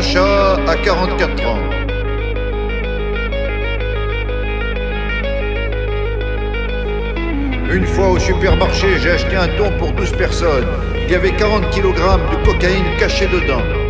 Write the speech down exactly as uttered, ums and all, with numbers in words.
Rocha a quarante-quatre ans. Une fois au supermarché, j'ai acheté un thon pour douze personnes. Il y avait quarante kilogrammes de cocaïne cachée dedans.